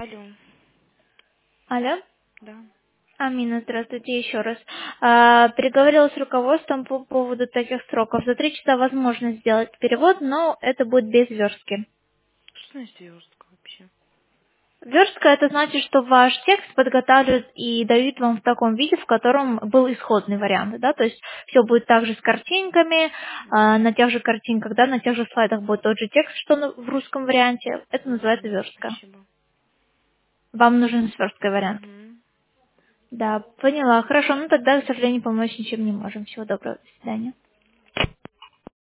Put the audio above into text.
Алло, Алло. да. Амина, здравствуйте еще раз. Переговорила с руководством по поводу таких сроков. За 3 часа возможно сделать перевод, но это будет без верстки. Что значит верстка вообще? Верстка это значит, что ваш текст подготавливают и дают вам в таком виде, в котором был исходный вариант, да, то есть все будет также с картинками, на тех же картинках, да, на тех же слайдах будет тот же текст, что в русском варианте. Это называется верстка. Спасибо. Вам нужен сверсткой вариант. Угу. Да, поняла. Хорошо, ну тогда, к сожалению, помочь ничем не можем. Всего доброго, до свидания.